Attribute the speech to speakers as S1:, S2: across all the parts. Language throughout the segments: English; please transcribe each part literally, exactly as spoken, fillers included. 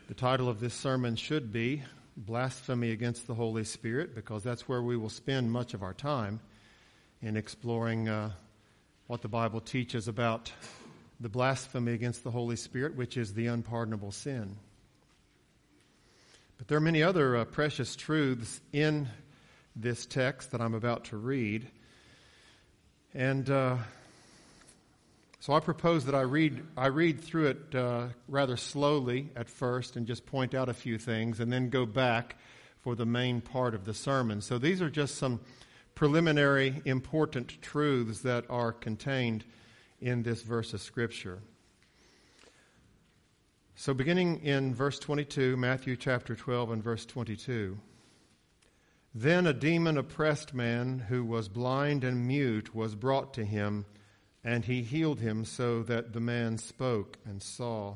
S1: The title of this sermon should be Blasphemy Against the Holy Spirit, because that's where we will spend much of our time in exploring uh, what the Bible teaches about the blasphemy against the Holy Spirit, which is the unpardonable sin. But there are many other uh, precious truths in this text that I'm about to read. And uh, so I propose that I read I read through it uh, rather slowly at first and just point out a few things and then go back for the main part of the sermon. So these are just some preliminary important truths that are contained in this verse of Scripture. So beginning in verse twenty-two, Matthew chapter twelve and verse twenty-two. Then a demon-oppressed man who was blind and mute was brought to him, and he healed him so that the man spoke and saw.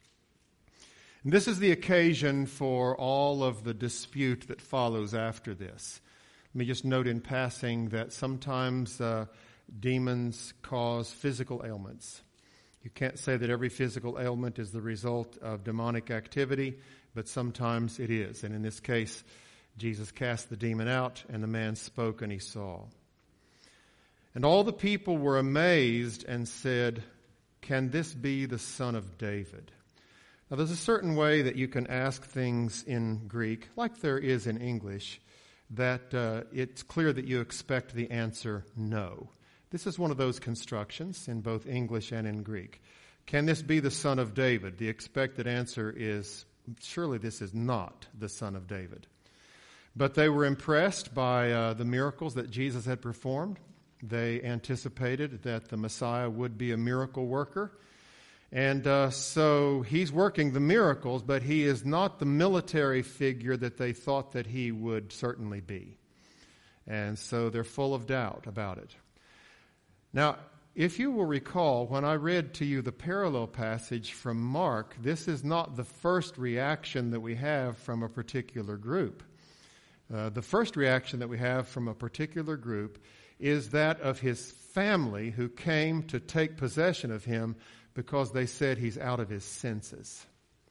S1: And this is the occasion for all of the dispute that follows after this. Let me just note in passing that sometimes uh, demons cause physical ailments. You can't say that every physical ailment is the result of demonic activity, but sometimes it is. And in this case, Jesus cast the demon out, and the man spoke and he saw. And all the people were amazed and said, "Can this be the Son of David?" Now there's a certain way that you can ask things in Greek, like there is in English, that uh, it's clear that you expect the answer no. This is one of those constructions in both English and in Greek. Can this be the Son of David? The expected answer is, surely this is not the Son of David. But they were impressed by uh, the miracles that Jesus had performed. They anticipated that the Messiah would be a miracle worker. And uh, so he's working the miracles, but he is not the military figure that they thought that he would certainly be. And so they're full of doubt about it. Now, if you will recall, when I read to you the parallel passage from Mark, this is not the first reaction that we have from a particular group. Uh, the first reaction that we have from a particular group is that of his family who came to take possession of him because they said he's out of his senses.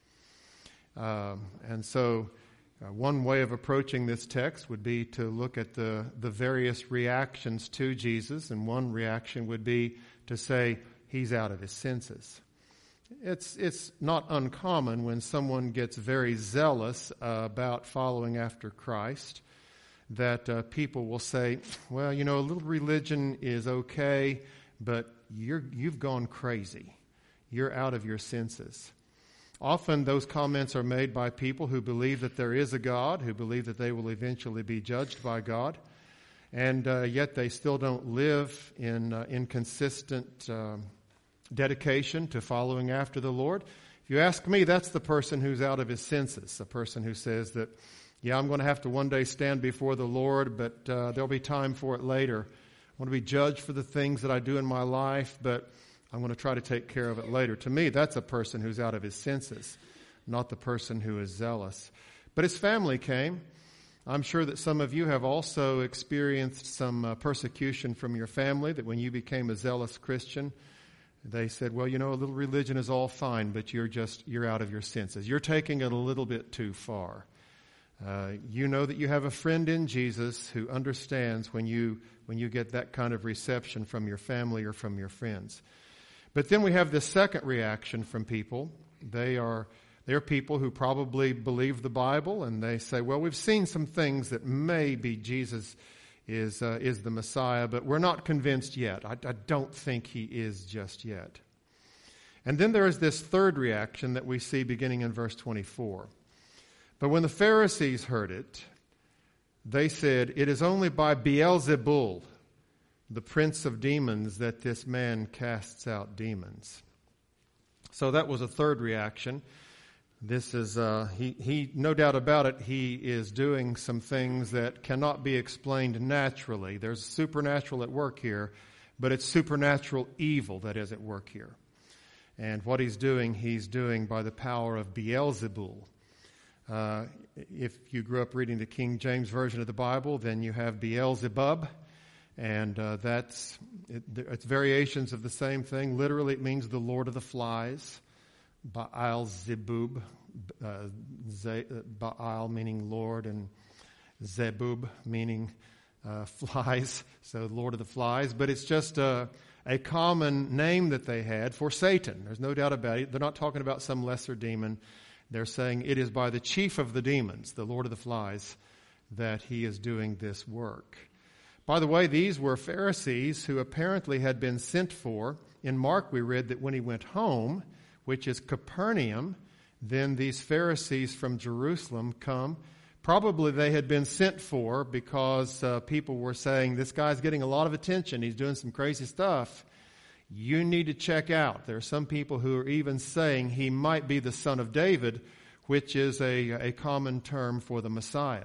S1: Um, and so uh, one way of approaching this text would be to look at the, the various reactions to Jesus, and one reaction would be to say he's out of his senses. It's, it's not uncommon when someone gets very zealous uh, about following after Christ that uh, people will say, well, you know, a little religion is okay, but you're, you've gone crazy. You're out of your senses. Often those comments are made by people who believe that there is a God, who believe that they will eventually be judged by God, and uh, yet they still don't live in uh, inconsistent uh, dedication to following after the Lord. If you ask me, that's the person who's out of his senses, a person who says that, yeah, I'm going to have to one day stand before the Lord, but uh, there'll be time for it later. I want to be judged for the things that I do in my life, but I'm going to try to take care of it later. To me, that's a person who's out of his senses, not the person who is zealous. But his family came. I'm sure that some of you have also experienced some uh, persecution from your family, that when you became a zealous Christian, they said, well, you know, a little religion is all fine, but you're just, you're out of your senses. You're taking it a little bit too far. Uh, you know that you have a friend in Jesus who understands when you, when you get that kind of reception from your family or from your friends. But then we have this second reaction from people. They are they're people who probably believe the Bible, and they say, well, we've seen some things that maybe Jesus is uh, is the Messiah, but we're not convinced yet. I, I don't think he is just yet. And then there is this third reaction that we see beginning in verse twenty-four. But when the Pharisees heard it, they said, it is only by Beelzebul, the prince of demons, that this man casts out demons. So that was a third reaction. This is, uh, he, he, no doubt about it, he is doing some things that cannot be explained naturally. There's supernatural at work here, but it's supernatural evil that is at work here. And what he's doing, he's doing by the power of Beelzebul. Uh, if you grew up reading the King James Version of the Bible, then you have Beelzebub. And uh, that's, it, it's variations of the same thing. Literally, it means the Lord of the Flies. Baal-zebub, uh, Ze- Baal meaning Lord, and Zebub meaning uh, flies, so Lord of the Flies. But it's just a, a common name that they had for Satan. There's no doubt about it. They're not talking about some lesser demon. They're saying it is by the chief of the demons, the Lord of the Flies, that he is doing this work. By the way, these were Pharisees who apparently had been sent for. In Mark, we read that when he went home, which is Capernaum, then these Pharisees from Jerusalem come. Probably they had been sent for because uh, people were saying, this guy's getting a lot of attention. He's doing some crazy stuff. You need to check out. There are some people who are even saying he might be the son of David, which is a, a common term for the Messiah.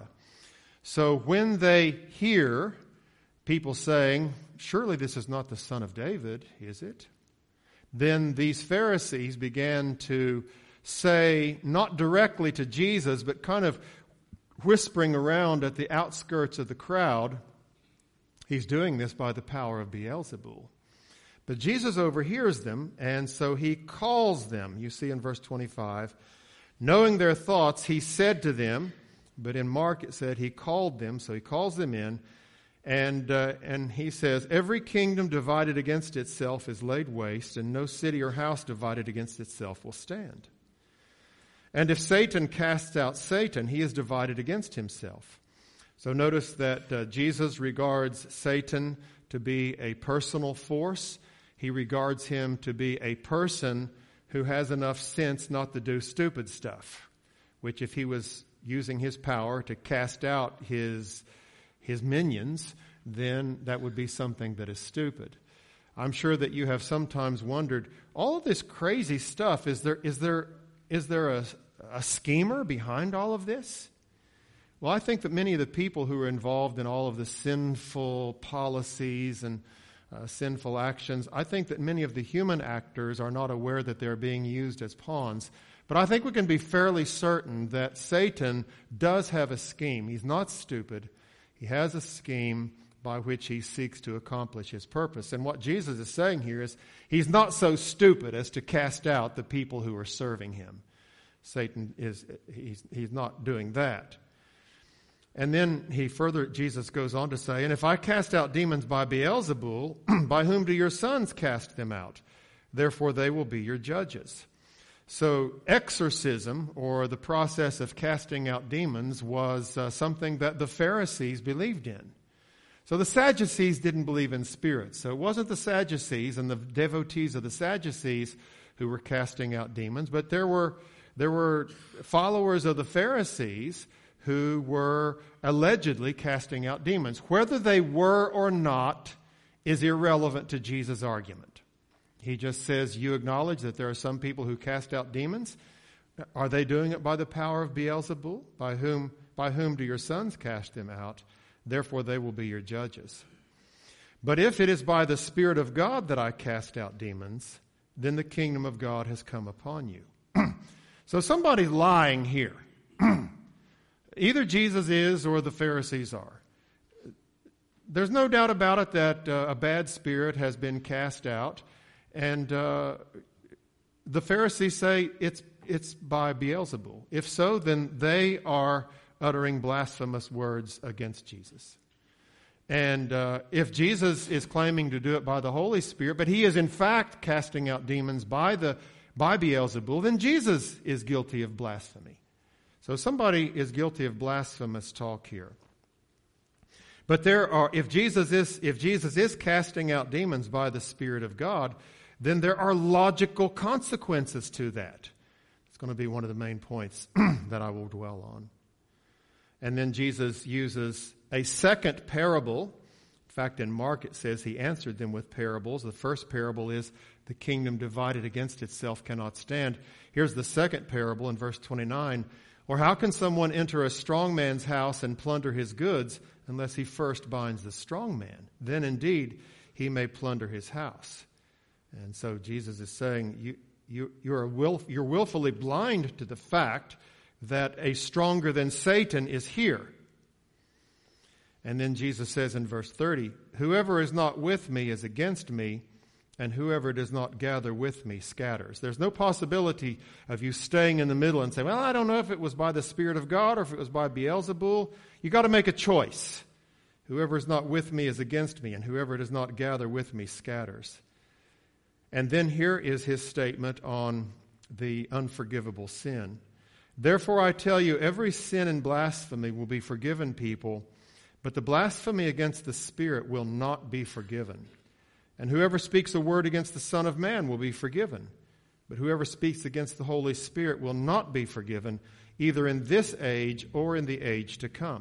S1: So when they hear people saying, surely this is not the son of David, is it? Then these Pharisees began to say, not directly to Jesus, but kind of whispering around at the outskirts of the crowd, he's doing this by the power of Beelzebul. But Jesus overhears them, and so he calls them. You see in verse twenty-five, knowing their thoughts, he said to them, but in Mark it said he called them, so he calls them in, and uh, and he says, every kingdom divided against itself is laid waste, and no city or house divided against itself will stand. And if Satan casts out Satan, he is divided against himself. So notice that uh, Jesus regards Satan to be a personal force. He regards him to be a person who has enough sense not to do stupid stuff, which if he was using his power to cast out his his minions, then that would be something that is stupid. I'm sure that you have sometimes wondered, all of this crazy stuff, is there is there is there a, a schemer behind all of this? Well, I think that many of the people who are involved in all of the sinful policies and uh, sinful actions, I think that many of the human actors are not aware that they're being used as pawns. But I think we can be fairly certain that Satan does have a scheme. He's not stupid. He has a scheme by which he seeks to accomplish his purpose. And what Jesus is saying here is he's not so stupid as to cast out the people who are serving him. Satan is, he's, he's not doing that. And then he further, Jesus goes on to say, and if I cast out demons by Beelzebul, by whom do your sons cast them out? Therefore they will be your judges. So exorcism, or the process of casting out demons, was uh, something that the Pharisees believed in. So the Sadducees didn't believe in spirits. So it wasn't the Sadducees and the devotees of the Sadducees who were casting out demons, but there were there were followers of the Pharisees who were allegedly casting out demons. Whether they were or not is irrelevant to Jesus' argument. He just says, you acknowledge that there are some people who cast out demons. Are they doing it by the power of Beelzebul? By whom, by whom do your sons cast them out? Therefore they will be your judges. But if it is by the Spirit of God that I cast out demons, then the kingdom of God has come upon you. So somebody's lying here. Either Jesus is or the Pharisees are. There's no doubt about it that uh, a bad spirit has been cast out. And uh, the Pharisees say it's it's by Beelzebul. If so, then they are uttering blasphemous words against Jesus. And uh, if Jesus is claiming to do it by the Holy Spirit, but he is in fact casting out demons by the by Beelzebul, then Jesus is guilty of blasphemy. So somebody is guilty of blasphemous talk here. But there are, if Jesus is if Jesus is casting out demons by the Spirit of God, then there are logical consequences to that. It's going to be one of the main points that I will dwell on. And then Jesus uses a second parable. In fact, in Mark it says he answered them with parables. The first parable is the kingdom divided against itself cannot stand. Here's the second parable in verse twenty-nine. Or how can someone enter a strong man's house and plunder his goods unless he first binds the strong man? Then indeed he may plunder his house. And so Jesus is saying you, you, you're, will, you're willfully blind to the fact that a stronger than Satan is here. And then Jesus says in verse thirty, whoever is not with me is against me, and whoever does not gather with me scatters. There's no possibility of you staying in the middle and saying, well, I don't know if it was by the Spirit of God or if it was by Beelzebul. You got to make a choice. Whoever is not with me is against me, and whoever does not gather with me scatters. And then here is his statement on the unforgivable sin. Therefore I tell you, every sin and blasphemy will be forgiven people, but the blasphemy against the Spirit will not be forgiven. And whoever speaks a word against the Son of Man will be forgiven, but whoever speaks against the Holy Spirit will not be forgiven, either in this age or in the age to come.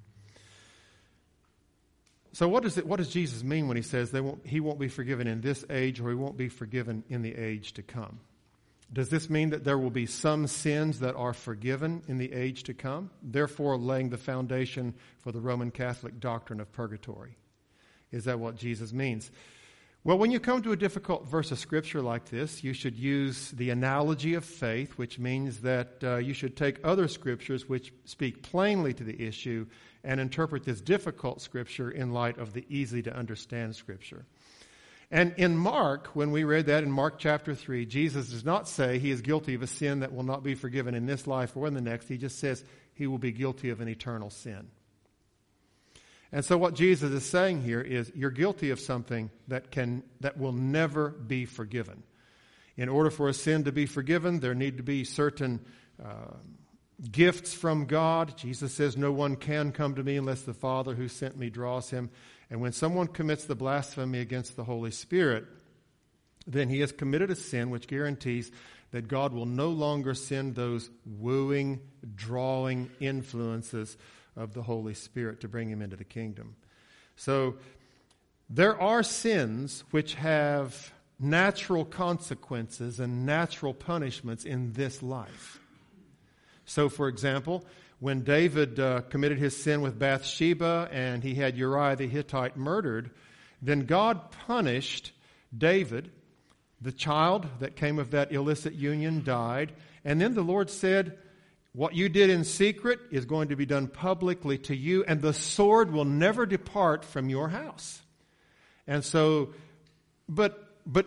S1: So what does it, what does Jesus mean when he says they won't, he won't be forgiven in this age or he won't be forgiven in the age to come? Does this mean that there will be some sins that are forgiven in the age to come, therefore laying the foundation for the Roman Catholic doctrine of purgatory? Is that what Jesus means? Well, when you come to a difficult verse of Scripture like this, you should use the analogy of faith, which means that uh, you should take other Scriptures which speak plainly to the issue and interpret this difficult Scripture in light of the easy-to-understand Scripture. And in Mark, when we read that in Mark chapter three, Jesus does not say he is guilty of a sin that will not be forgiven in this life or in the next. He just says he will be guilty of an eternal sin. And so what Jesus is saying here is you're guilty of something that can that will never be forgiven. In order for a sin to be forgiven, there need to be certain uh, gifts from God. Jesus says, no one can come to me unless the Father who sent me draws him. And when someone commits the blasphemy against the Holy Spirit, then he has committed a sin which guarantees that God will no longer send those wooing, drawing influences of the Holy Spirit to bring him into the kingdom. So there are sins which have natural consequences and natural punishments in this life. So, for example, when David uh, committed his sin with Bathsheba and he had Uriah the Hittite murdered, then God punished David. The child that came of that illicit union died. And then the Lord said, what you did in secret is going to be done publicly to you, and the sword will never depart from your house. And so, but, but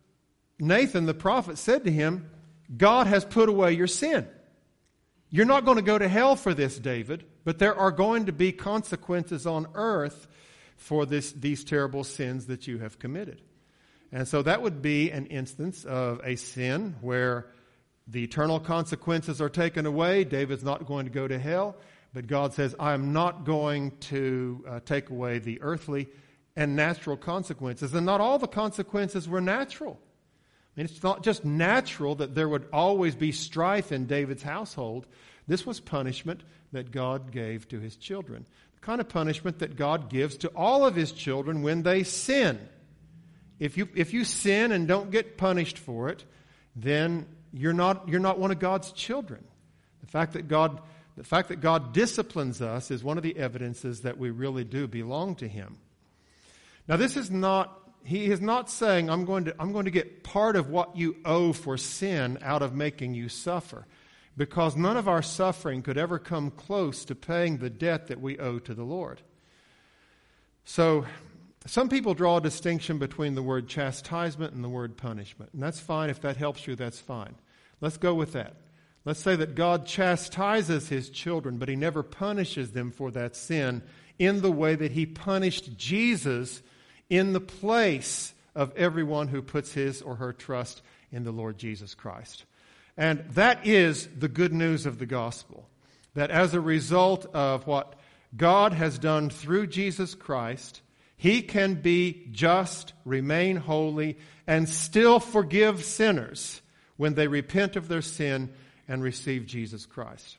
S1: Nathan the prophet said to him, God has put away your sin. You're not going to go to hell for this, David, but there are going to be consequences on earth for this, these terrible sins that you have committed. And so that would be an instance of a sin where the eternal consequences are taken away. David's not going to go to hell, but God says, I am not going to uh, take away the earthly and natural consequences. And not all the consequences were natural. I mean, it's not just natural that there would always be strife in David's household. This was punishment that God gave to his children. The kind of punishment that God gives to all of his children when they sin. If you if you sin and don't get punished for it, then you're not you're not one of God's children. The fact that God the fact that God disciplines us is one of the evidences that we really do belong to him. Now, this is not He is not saying, I'm going to I'm going to get part of what you owe for sin out of making you suffer, because none of our suffering could ever come close to paying the debt that we owe to the Lord. So, some people draw a distinction between the word chastisement and the word punishment, and that's fine. If that helps you, that's fine. Let's go with that. Let's say that God chastises his children, but he never punishes them for that sin in the way that he punished Jesus in the place of everyone who puts his or her trust in the Lord Jesus Christ. And that is the good news of the gospel, that as a result of what God has done through Jesus Christ, he can be just, remain holy, and still forgive sinners when they repent of their sin and receive Jesus Christ.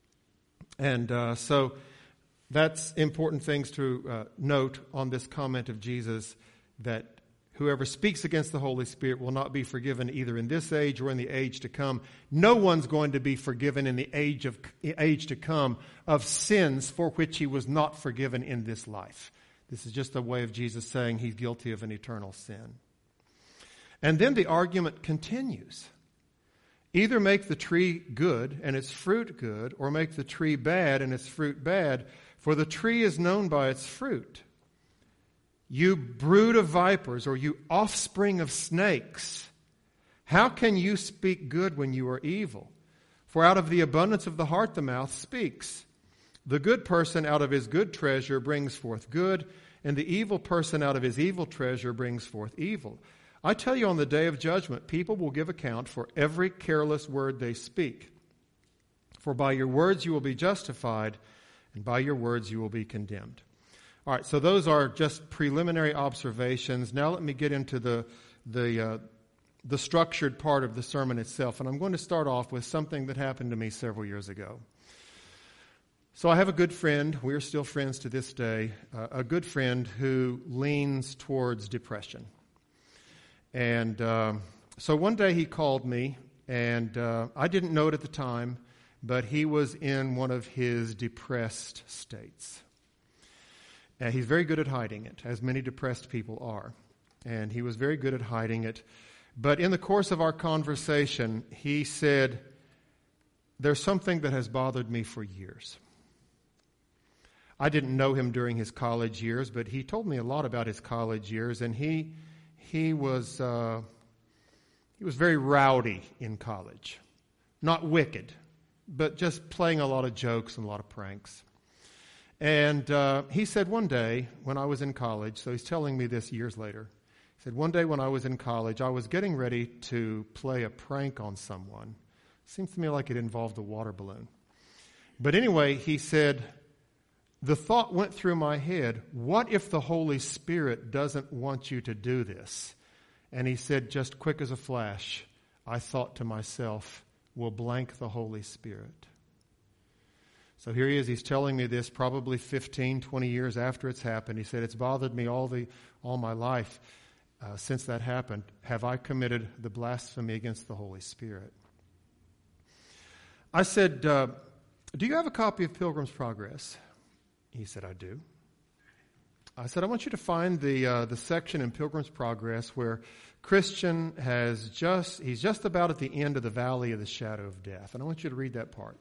S1: And uh, so that's important things to uh, note on this comment of Jesus, that whoever speaks against the Holy Spirit will not be forgiven either in this age or in the age to come. No one's going to be forgiven in the age of age to come of sins for which he was not forgiven in this life. This is just a way of Jesus saying he's guilty of an eternal sin. And then the argument continues. Either make the tree good and its fruit good, or make the tree bad and its fruit bad, for the tree is known by its fruit. You brood of vipers, or you offspring of snakes, how can you speak good when you are evil? For out of the abundance of the heart the mouth speaks. The good person out of his good treasure brings forth good, and the evil person out of his evil treasure brings forth evil. I tell you, on the day of judgment, people will give account for every careless word they speak. For by your words you will be justified, and by your words you will be condemned. All right, so those are just preliminary observations. Now let me get into the the uh, the structured part of the sermon itself, and I'm going to start off with something that happened to me several years ago. So I have a good friend, we are still friends to this day, uh, a good friend who leans towards depression. And uh, so one day he called me, and uh, I didn't know it at the time, but he was in one of his depressed states. And he's very good at hiding it, as many depressed people are. And he was very good at hiding it. But in the course of our conversation, he said, "There's something that has bothered me for years." I didn't know him during his college years, but he told me a lot about his college years, and he he was uh, he was very rowdy in college. Not wicked, but just playing a lot of jokes and a lot of pranks. And uh, he said one day when I was in college, so he's telling me this years later, he said, one day when I was in college, I was getting ready to play a prank on someone. Seems to me like it involved a water balloon. But anyway, he said, the thought went through my head, what if the Holy Spirit doesn't want you to do this? And he said, just quick as a flash, I thought to myself, will blank the Holy Spirit. So here he is, he's telling me this probably fifteen, twenty years after it's happened. He said, it's bothered me all the all my life uh, since that happened. Have I committed the blasphemy against the Holy Spirit? I said, uh, do you have a copy of Pilgrim's Progress? He said, I do. I said, I want you to find the uh, the section in Pilgrim's Progress where Christian has just, he's just about at the end of the valley of the shadow of death. And I want you to read that part.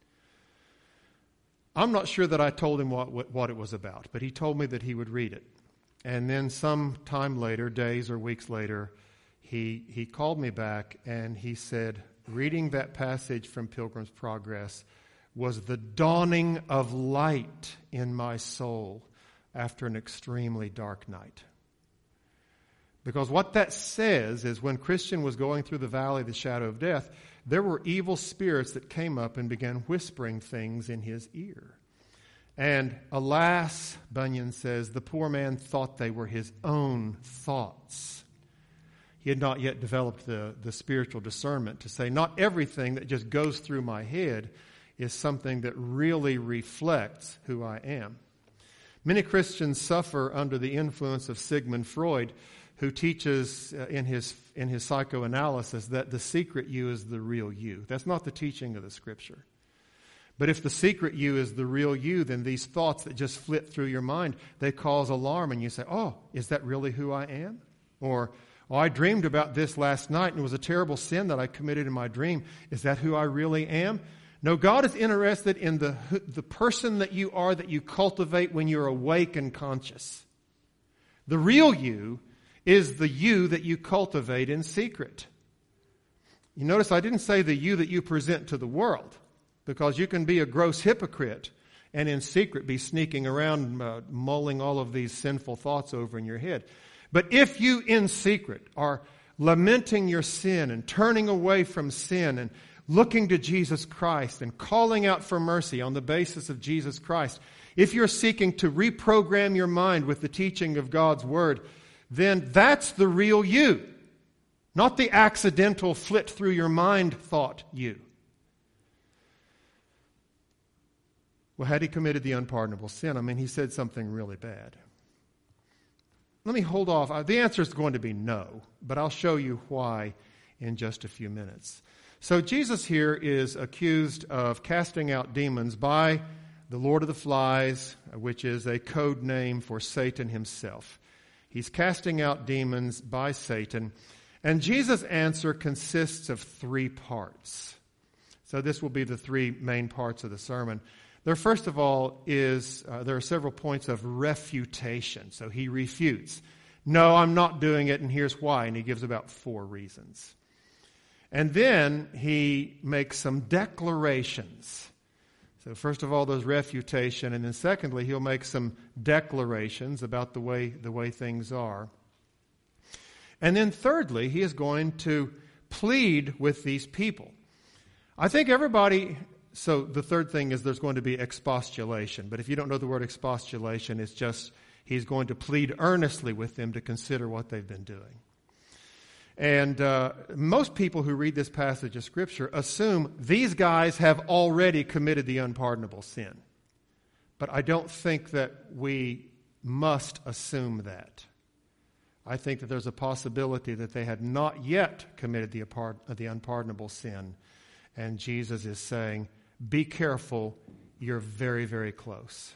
S1: I'm not sure that I told him what, what, what it was about, but he told me that he would read it. And then some time later, days or weeks later, he he called me back and he said, reading that passage from Pilgrim's Progress was the dawning of light in my soul after an extremely dark night. Because what that says is when Christian was going through the valley of the shadow of death, there were evil spirits that came up and began whispering things in his ear. And alas, Bunyan says, the poor man thought they were his own thoughts. He had not yet developed the, the spiritual discernment to say, not everything that just goes through my head is something that really reflects who I am. Many Christians suffer under the influence of Sigmund Freud, who teaches uh, in his in his psychoanalysis that the secret you is the real you. That's not the teaching of the Scripture. But if the secret you is the real you, then these thoughts that just flit through your mind, they cause alarm, and you say, oh, is that really who I am? Or, oh, I dreamed about this last night, and it was a terrible sin that I committed in my dream. Is that who I really am? No, God is interested in the the person that you are, that you cultivate when you're awake and conscious. The real you is the you that you cultivate in secret. You notice I didn't say the you that you present to the world, because you can be a gross hypocrite and in secret be sneaking around uh, mulling all of these sinful thoughts over in your head. But if you in secret are lamenting your sin and turning away from sin and looking to Jesus Christ and calling out for mercy on the basis of Jesus Christ, if you're seeking to reprogram your mind with the teaching of God's Word, then that's the real you, not the accidental flit through your mind thought you. Well, had he committed the unpardonable sin? I mean, he said something really bad. Let me hold off. The answer is going to be no, but I'll show you why in just a few minutes. So Jesus here is accused of casting out demons by the Lord of the Flies, which is a code name for Satan himself. He's casting out demons by Satan. And Jesus' answer consists of three parts. So this will be the three main parts of the sermon. There, first of all, is uh, there are several points of refutation. So he refutes. No, I'm not doing it, and here's why. And he gives about four reasons. And then he makes some declarations. So first of all, there's refutation, and then secondly, he'll make some declarations about the way the way things are. And then thirdly, he is going to plead with these people. I think everybody, so the third thing is there's going to be expostulation. But if you don't know the word expostulation, it's just he's going to plead earnestly with them to consider what they've been doing. And uh, most people who read this passage of Scripture assume these guys have already committed the unpardonable sin. But I don't think that we must assume that. I think that there's a possibility that they had not yet committed the, apart- the unpardonable sin. And Jesus is saying, be careful, you're very, very close.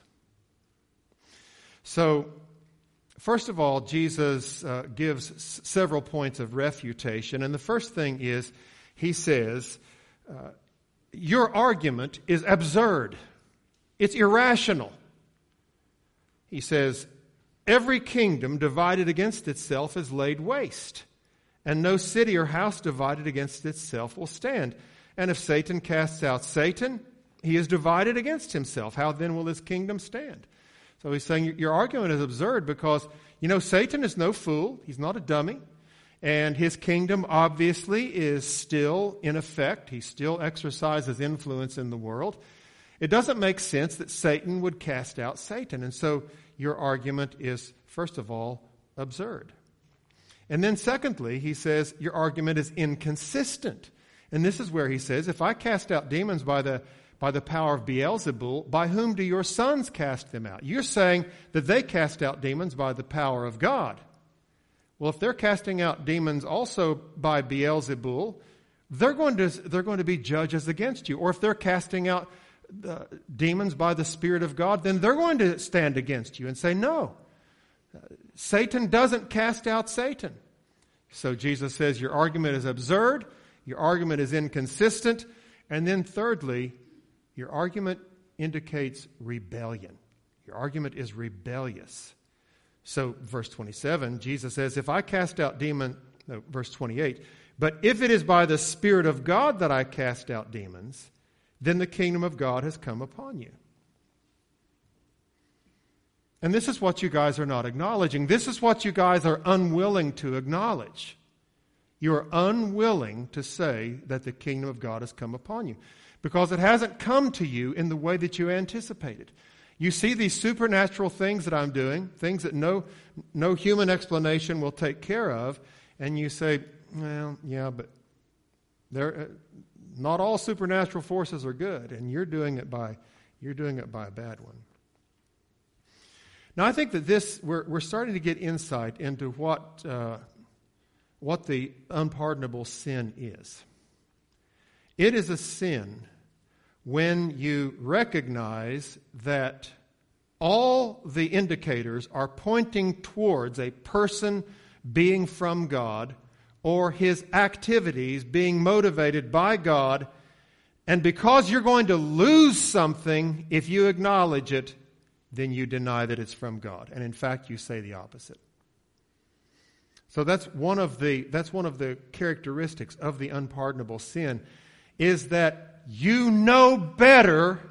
S1: So, first of all, Jesus uh, gives s- several points of refutation. And the first thing is, he says, uh, your argument is absurd. It's irrational. He says, every kingdom divided against itself is laid waste, and no city or house divided against itself will stand. And if Satan casts out Satan, he is divided against himself. How then will his kingdom stand? So he's saying your argument is absurd because, you know, Satan is no fool. He's not a dummy. And his kingdom obviously is still in effect. He still exercises influence in the world. It doesn't make sense that Satan would cast out Satan. And so your argument is, first of all, absurd. And then secondly, he says your argument is inconsistent. And this is where he says, if I cast out demons by the by the power of Beelzebul, by whom do your sons cast them out? You're saying that they cast out demons by the power of God. Well, if they're casting out demons also by Beelzebul, they're going to they're going to be judges against you. Or if they're casting out uh, demons by the Spirit of God, then they're going to stand against you and say, no, uh, Satan doesn't cast out Satan. So Jesus says your argument is absurd. Your argument is inconsistent. And then thirdly, your argument indicates rebellion. Your argument is rebellious. So verse twenty-seven, Jesus says, if I cast out demon, no, verse twenty-eight, but if it is by the Spirit of God that I cast out demons, then the kingdom of God has come upon you. And this is what you guys are not acknowledging. This is what you guys are unwilling to acknowledge. You are unwilling to say that the kingdom of God has come upon you because it hasn't come to you in the way that you anticipated. You see these supernatural things that I'm doing, things that no, no human explanation will take care of, and you say, well, yeah, but they're, uh, not all supernatural forces are good, and you're doing it by you're doing it by a bad one. Now, I think that this we're we're starting to get insight into what. Uh, what the unpardonable sin is. It is a sin when you recognize that all the indicators are pointing towards a person being from God or his activities being motivated by God, and because you're going to lose something if you acknowledge it, then you deny that it's from God. And in fact, you say the opposite. So that's one of the that's one of the characteristics of the unpardonable sin, is that you know better,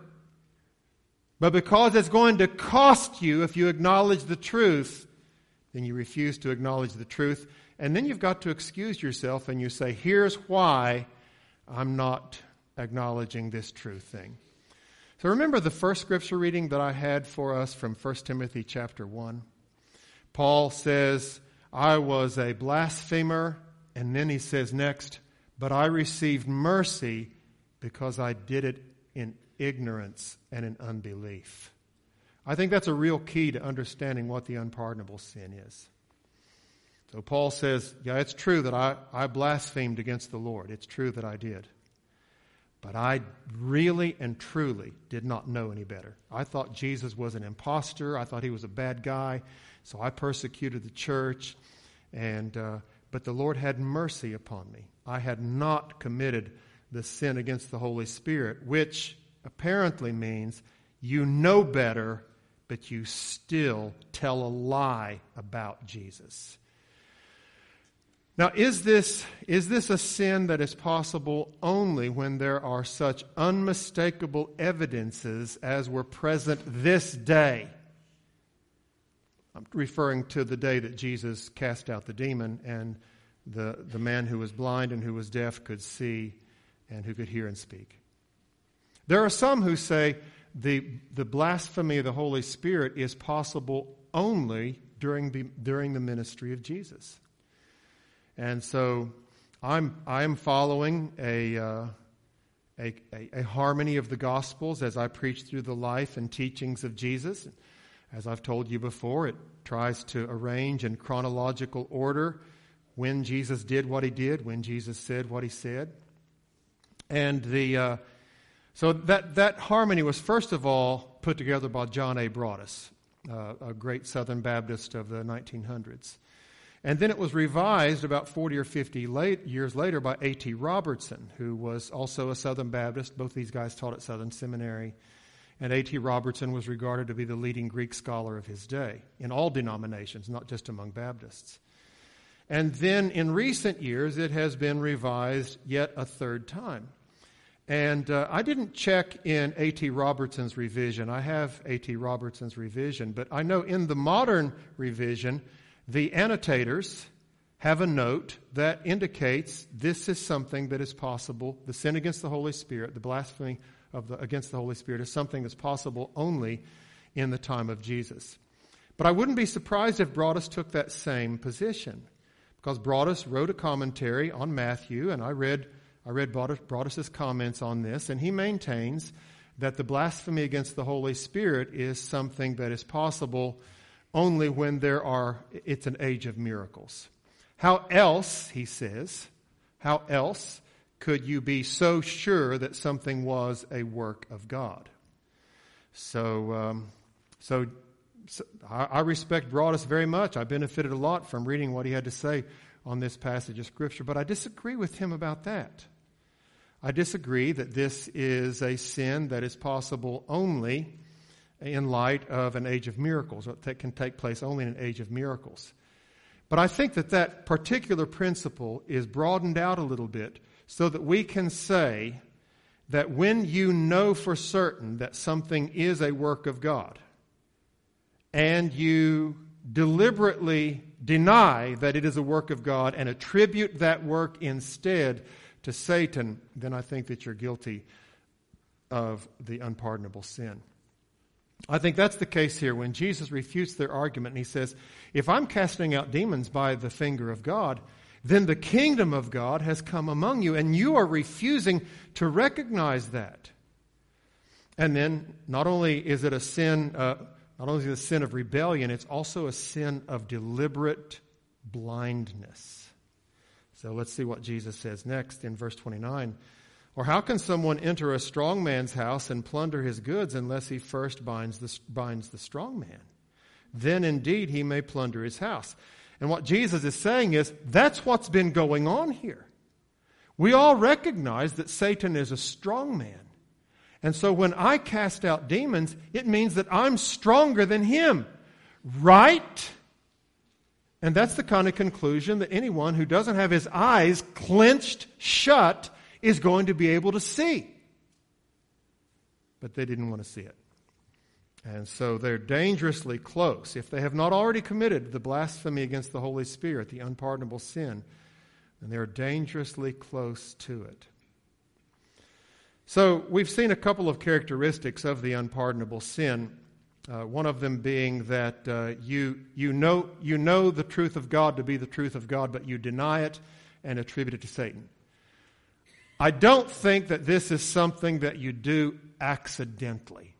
S1: but because it's going to cost you if you acknowledge the truth, then you refuse to acknowledge the truth. And then you've got to excuse yourself and you say, here's why I'm not acknowledging this true thing. So remember the first scripture reading that I had for us from First Timothy chapter one? Paul says, I was a blasphemer, and then he says next, but I received mercy because I did it in ignorance and in unbelief. I think that's a real key to understanding what the unpardonable sin is. So Paul says, yeah, it's true that I, I blasphemed against the Lord. It's true that I did. But I really and truly did not know any better. I thought Jesus was an imposter. I thought he was a bad guy. So I persecuted the church. And uh, but the Lord had mercy upon me. I had not committed the sin against the Holy Spirit, which apparently means You know better, but you still tell a lie about Jesus. Now, is this, is this a sin that is possible only when there are such unmistakable evidences as were present this day? I'm referring to the day that Jesus cast out the demon and the, the man who was blind and who was deaf could see and who could hear and speak. There are some who say the, the blasphemy of the Holy Spirit is possible only during the, during the ministry of Jesus. And so I'm I'm following a, uh, a, a a harmony of the Gospels as I preach through the life and teachings of Jesus. As I've told you before, it tries to arrange in chronological order when Jesus did what he did, when Jesus said what he said. And the uh, so that, that harmony was first of all put together by John A. Broadus, uh, a great Southern Baptist of the nineteen hundreds. And then it was revised about forty or fifty late, years later by A T Robertson, who was also a Southern Baptist. Both these guys taught at Southern Seminary. And A T Robertson was regarded to be the leading Greek scholar of his day in all denominations, not just among Baptists. And then in recent years, it has been revised yet a third time. And uh, I didn't check in A T Robertson's revision. I have A T Robertson's revision, but I know in the modern revision, the annotators have a note that indicates this is something that is possible. The sin against the Holy Spirit, the blasphemy of the, against the Holy Spirit, is something that's possible only in the time of Jesus. But I wouldn't be surprised if Broadus took that same position, because Broadus wrote a commentary on Matthew, and I read I read Broadus, Broadus's comments on this, and he maintains that the blasphemy against the Holy Spirit is something that is possible only when there are, it's an age of miracles. How else, he says, how else could you be so sure that something was a work of God? So, um, so, so I, I respect Broadus very much. I benefited a lot from reading what he had to say on this passage of Scripture, but I disagree with him about that. I disagree that this is a sin that is possible only in light of an age of miracles, that can take place only in an age of miracles. But I think that that particular principle is broadened out a little bit so that we can say that when you know for certain that something is a work of God and you deliberately deny that it is a work of God and attribute that work instead to Satan, then I think that you're guilty of the unpardonable sin. I think that's the case here when Jesus refutes their argument and he says, if I'm casting out demons by the finger of God, then the kingdom of God has come among you, and you are refusing to recognize that. And then not only is it a sin, uh, not only is it a sin of rebellion, it's also a sin of deliberate blindness. So let's see what Jesus says next in verse twenty-nine. Or how can someone enter a strong man's house and plunder his goods unless he first binds the, binds the strong man? Then indeed he may plunder his house. And what Jesus is saying is, that's what's been going on here. We all recognize that Satan is a strong man. And so when I cast out demons, it means that I'm stronger than him. Right? And that's the kind of conclusion that anyone who doesn't have his eyes clenched shut is going to be able to see. But they didn't want to see it. And so they're dangerously close. If they have not already committed the blasphemy against the Holy Spirit, the unpardonable sin, then they're dangerously close to it. So we've seen a couple of characteristics of the unpardonable sin. Uh, one of them being that uh, you you know you know the truth of God to be the truth of God, but you deny it and attribute it to Satan. I don't think that this is something that you do accidentally.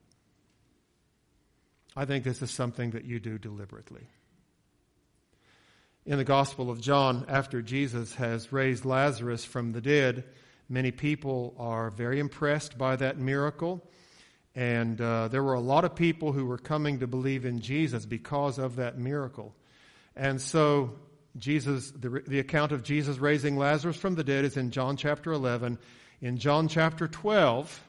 S1: I think this is something that you do deliberately. In the Gospel of John, after Jesus has raised Lazarus from the dead, many people are very impressed by that miracle. And uh, there were a lot of people who were coming to believe in Jesus because of that miracle. And so Jesus, the, the account of Jesus raising Lazarus from the dead is in John chapter eleven. In John chapter twelve,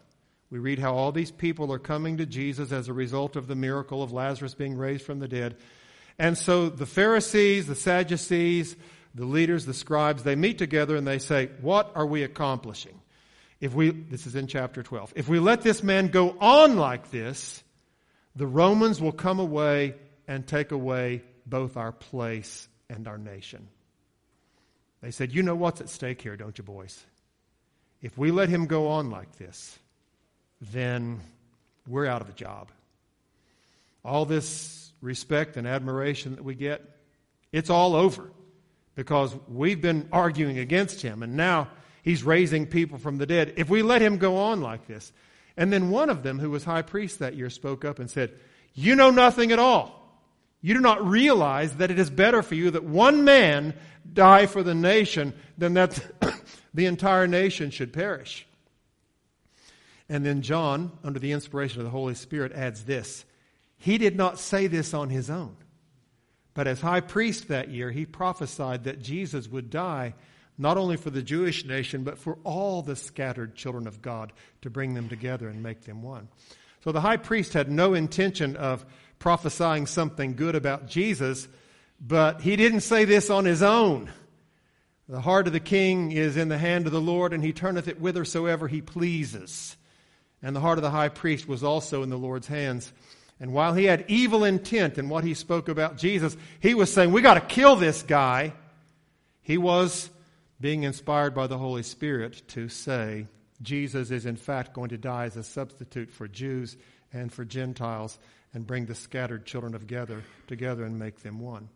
S1: We read how all these people are coming to Jesus as a result of the miracle of Lazarus being raised from the dead. And so the Pharisees, the Sadducees, the leaders, the scribes, they meet together and they say, what are we accomplishing? If we, this is in chapter twelve, if we let this man go on like this, the Romans will come away and take away both our place and our nation. They said, you know what's at stake here, don't you, boys? If we let him go on like this, then we're out of a job. All this respect and admiration that we get, it's all over because we've been arguing against him and now he's raising people from the dead. If we let him go on like this. And then one of them, who was high priest that year, spoke up and said, you know nothing at all. You do not realize that it is better for you that one man die for the nation than that the entire nation should perish. And then John, under the inspiration of the Holy Spirit, adds this. He did not say this on his own. But as high priest that year, he prophesied that Jesus would die not only for the Jewish nation, but for all the scattered children of God to bring them together and make them one. So the high priest had no intention of prophesying something good about Jesus, but he didn't say this on his own. The heart of the king is in the hand of the Lord, and he turneth it whithersoever he pleases. And the heart of the high priest was also in the Lord's hands. And while he had evil intent in what he spoke about Jesus, he was saying, we got to kill this guy. He was being inspired by the Holy Spirit to say, Jesus is in fact going to die as a substitute for Jews and for Gentiles and bring the scattered children of together, together and make them one.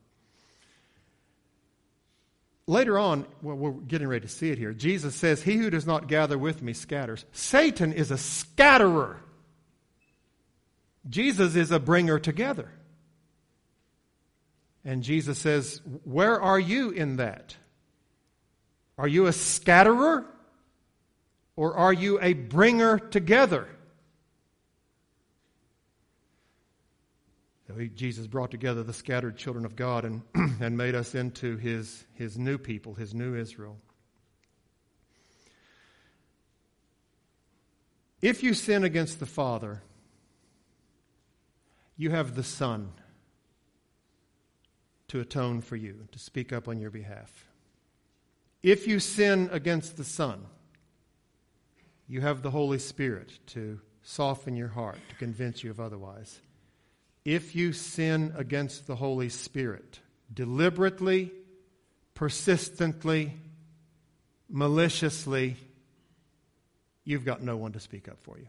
S1: Later on, well, we're getting ready to see it here, Jesus says, he who does not gather with me scatters. Satan is a scatterer. Jesus is a bringer together. And Jesus says, where are you in that? Are you a scatterer? Or are you a bringer together? So he, Jesus brought together the scattered children of God and, and made us into his, his new people, his new Israel. If you sin against the Father, you have the Son to atone for you, to speak up on your behalf. If you sin against the Son, you have the Holy Spirit to soften your heart, to convince you of otherwise. If you sin against the Holy Spirit, deliberately, persistently, maliciously, you've got no one to speak up for you.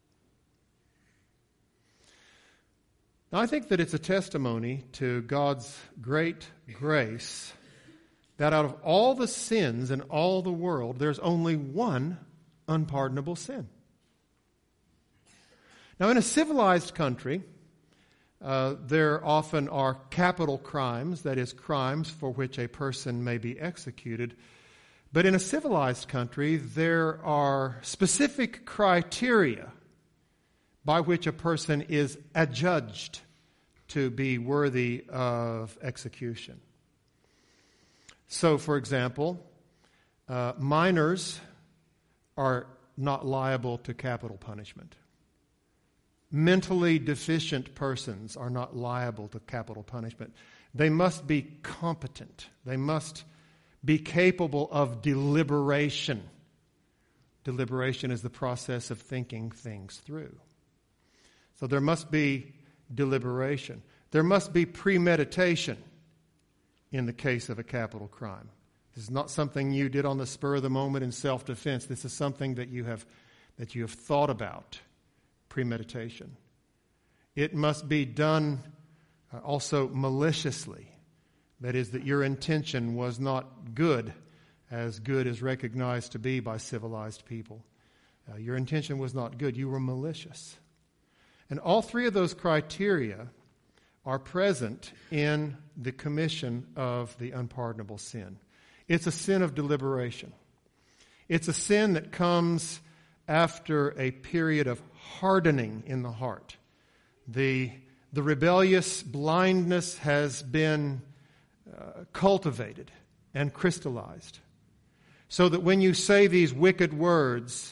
S1: Now, I think that it's a testimony to God's great grace that out of all the sins in all the world, there's only one unpardonable sin. Now, in a civilized country, uh, there often are capital crimes, that is, crimes for which a person may be executed. But in a civilized country, there are specific criteria by which a person is adjudged to be worthy of execution. So, for example, uh, minors are not liable to capital punishment. Mentally deficient persons are not liable to capital punishment. They must be competent. They must be capable of deliberation. Deliberation is the process of thinking things through. So there must be deliberation. There must be premeditation in the case of a capital crime. This is not something you did on the spur of the moment in self-defense. This is something that you have that you have thought about, premeditation. It must be done uh, also maliciously. That is, that your intention was not good, as good is recognized to be by civilized people. Uh, your intention was not good. You were malicious. And all three of those criteria are present in the commission of the unpardonable sin. It's a sin of deliberation. It's a sin that comes after a period of hardening in the heart. The, the rebellious blindness has been uh, cultivated and crystallized, so that when you say these wicked words,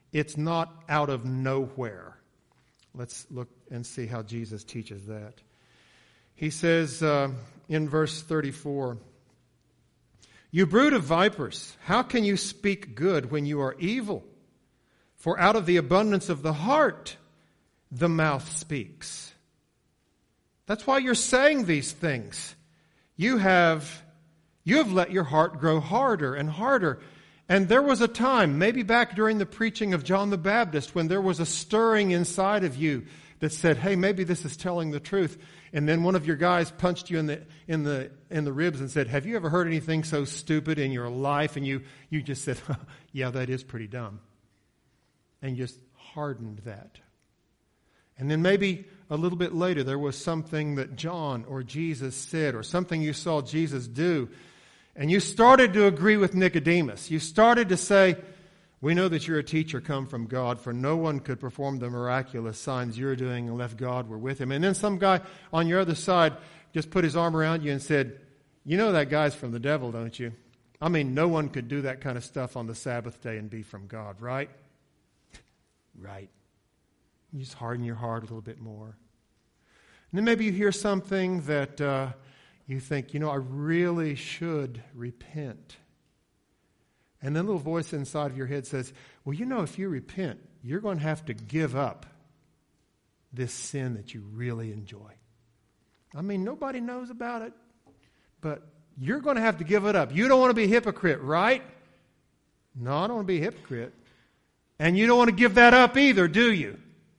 S1: It's not out of nowhere. Let's look and see how Jesus teaches that. He says uh, in verse thirty-four, "You brood of vipers, how can you speak good when you are evil? For out of the abundance of the heart, the mouth speaks." That's why you're saying these things. You have, you have let your heart grow harder and harder. And there was a time, maybe back during the preaching of John the Baptist, when there was a stirring inside of you that said, hey, maybe this is telling the truth. And then one of your guys punched you in the in the in the ribs and said, have you ever heard anything so stupid in your life? And you you just said, yeah, that is pretty dumb. And you just hardened that. And then maybe a little bit later there was something that John or Jesus said, or something you saw Jesus do. And you started to agree with Nicodemus. You started to say, we know that you're a teacher come from God, for no one could perform the miraculous signs you're doing unless God were with him. And then some guy on your other side just put his arm around you and said, you know that guy's from the devil, don't you? I mean, no one could do that kind of stuff on the Sabbath day and be from God, right? Right. You just harden your heart a little bit more. And then maybe you hear something that uh, you think, you know, I really should repent. And then a little voice inside of your head says, well, you know, if you repent, you're going to have to give up this sin that you really enjoy. I mean, nobody knows about it, but you're going to have to give it up. You don't want to be a hypocrite, right? No, I don't want to be a hypocrite. And you don't want to give that up either, do you?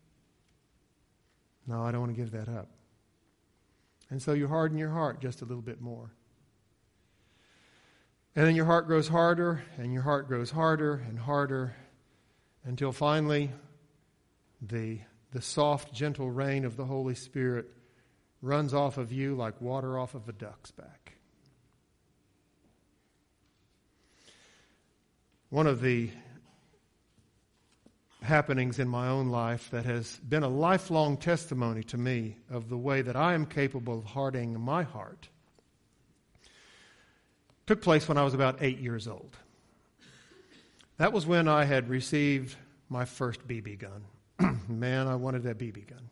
S1: No, I don't want to give that up. And so you harden your heart just a little bit more. And then your heart grows harder, and your heart grows harder and harder, until finally the, the soft, gentle rain of the Holy Spirit runs off of you like water off of a duck's back. One of the happenings in my own life that has been a lifelong testimony to me of the way that I am capable of hardening my heart took place when I was about eight years old. That was when I had received my first B B gun. Man, I wanted that B B gun.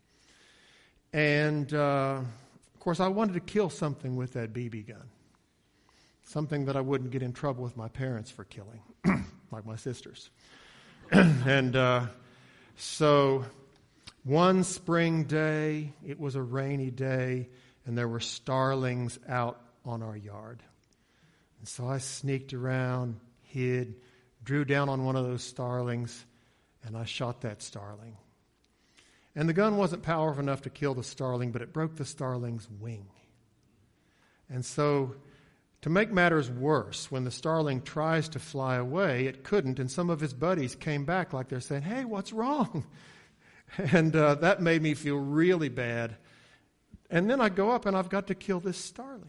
S1: And, uh, of course, I wanted to kill something with that B B gun. Something that I wouldn't get in trouble with my parents for killing, like my sisters. and uh, so one spring day, it was a rainy day, and there were starlings out on our yard. And so I sneaked around, hid, drew down on one of those starlings, and I shot that starling. And the gun wasn't powerful enough to kill the starling, but it broke the starling's wing. And so, to make matters worse, when the starling tries to fly away, it couldn't, and some of his buddies came back like they're saying, hey, what's wrong? And uh, that made me feel really bad. And then I go up and I've got to kill this starling.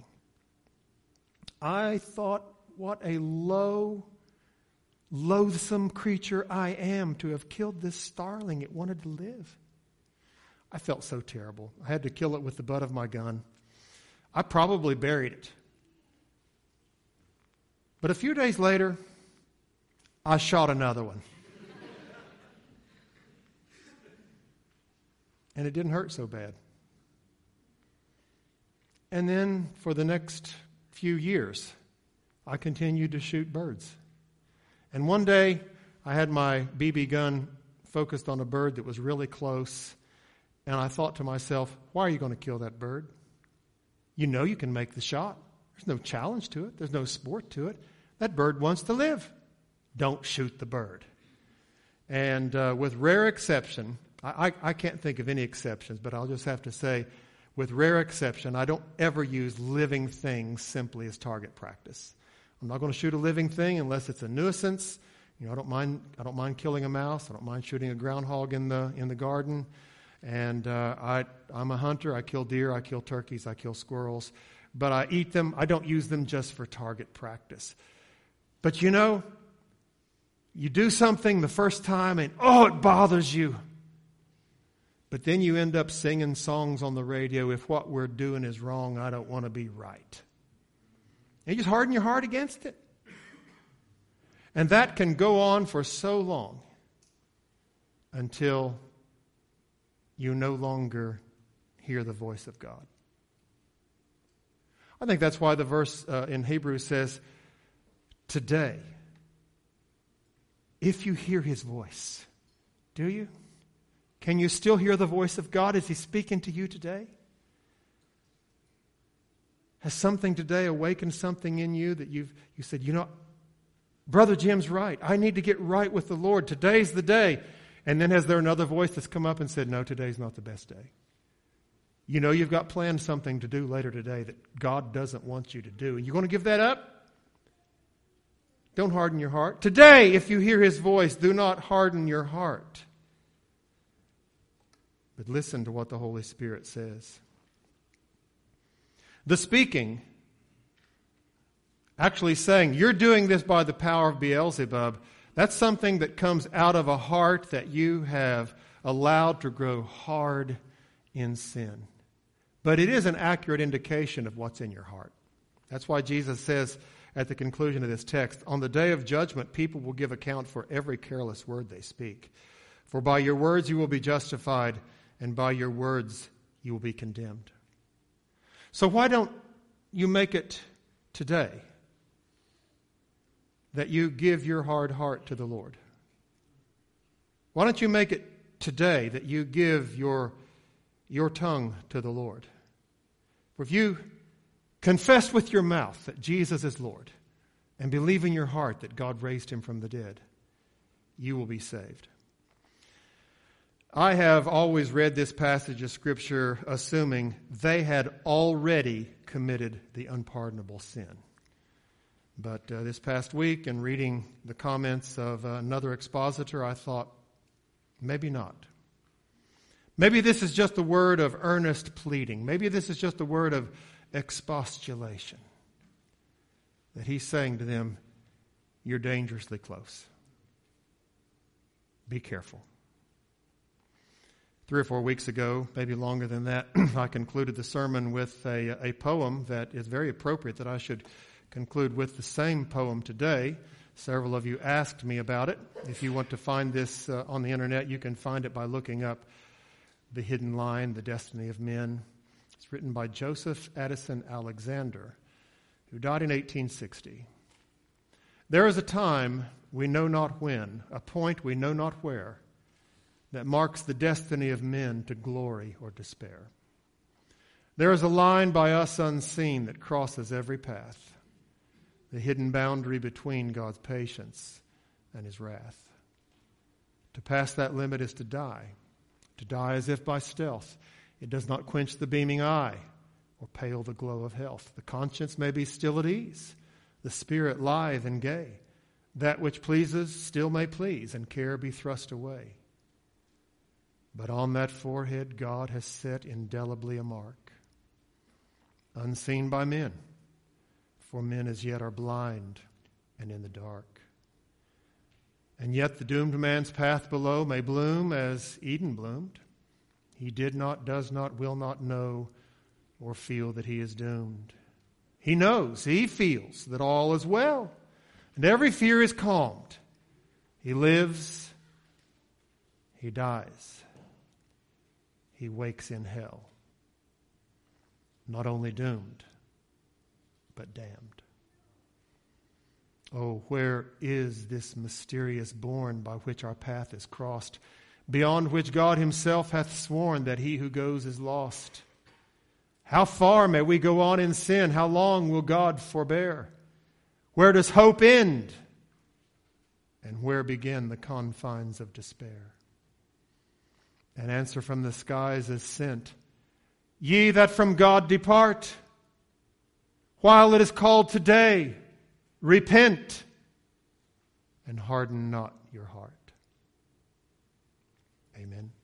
S1: I thought, what a low, loathsome creature I am to have killed this starling. It wanted to live. I felt so terrible. I had to kill it with the butt of my gun. I probably buried it. But a few days later, I shot another one. And it didn't hurt so bad. And then for the next few years, I continued to shoot birds. And one day, I had my B B gun focused on a bird that was really close. And I thought to myself, why are you going to kill that bird? You know you can make the shot. There's no challenge to it. There's no sport to it. That bird wants to live. Don't shoot the bird. And uh, with rare exception, I, I, I can't think of any exceptions, but I'll just have to say, with rare exception, I don't ever use living things simply as target practice. I'm not going to shoot a living thing unless it's a nuisance. You know, I don't mind. I don't mind killing a mouse. I don't mind shooting a groundhog in the in the garden. And uh, I, I'm a hunter. I kill deer. I kill turkeys. I kill squirrels. But I eat them. I don't use them just for target practice. But you know, you do something the first time and, oh, it bothers you. But then you end up singing songs on the radio, if what we're doing is wrong, I don't want to be right. And you just harden your heart against it. And that can go on for so long. until you no longer hear the voice of God. I think that's why the verse uh, in Hebrews says, today, if you hear his voice, do you? Can you still hear the voice of God? Is he speaking to you today? Has something today awakened something in you that you've you said, you know, Brother Jim's right. I need to get right with the Lord. Today's the day. And then has there another voice that's come up and said, no, today's not the best day. You know you've got planned something to do later today that God doesn't want you to do. Are you going to give that up? Don't harden your heart. Today, if you hear his voice, do not harden your heart. But listen to what the Holy Spirit says. The speaking, actually saying, you're doing this by the power of Beelzebub, that's something that comes out of a heart that you have allowed to grow hard in sin. But it is an accurate indication of what's in your heart. That's why Jesus says at the conclusion of this text, on the day of judgment, people will give account for every careless word they speak. For by your words you will be justified, and by your words you will be condemned. So why don't you make it today that you give your hard heart to the Lord? Why don't you make it today that you give your, your tongue to the Lord? For if you confess with your mouth that Jesus is Lord and believe in your heart that God raised him from the dead, you will be saved. I have always read this passage of Scripture assuming they had already committed the unpardonable sin. But uh, this past week, in reading the comments of uh, another expositor, I thought, maybe not. Maybe this is just a word of earnest pleading. Maybe this is just a word of expostulation. That he's saying to them, you're dangerously close. Be careful. Three or four weeks ago, maybe longer than that, I concluded the sermon with a, a poem that is very appropriate that I should conclude with the same poem today. Several of you asked me about it. If you want to find this uh, on the internet, you can find it by looking up The Hidden Line, The Destiny of Men. It's written by Joseph Addison Alexander, who died in eighteen sixty. There is a time we know not when, a point we know not where, that marks the destiny of men to glory or despair. There is a line by us unseen that crosses every path, the hidden boundary between God's patience and his wrath. To pass that limit is to die, to die as if by stealth. It does not quench the beaming eye or pale the glow of health. The conscience may be still at ease, the spirit lithe and gay. That which pleases still may please, and care be thrust away. But on that forehead God has set indelibly a mark, unseen by men, for men as yet are blind and in the dark. And yet the doomed man's path below may bloom as Eden bloomed. He did not, does not, will not know or feel that he is doomed. He knows, he feels that all is well, and every fear is calmed. He lives, he dies. He wakes in hell, not only doomed, but damned. Oh, where is this mysterious bourne by which our path is crossed, beyond which God himself hath sworn that he who goes is lost? How far may we go on in sin? How long will God forbear? Where does hope end? And where begin the confines of despair? An answer from the skies is sent. Ye that from God depart, while it is called today, repent and harden not your heart. Amen.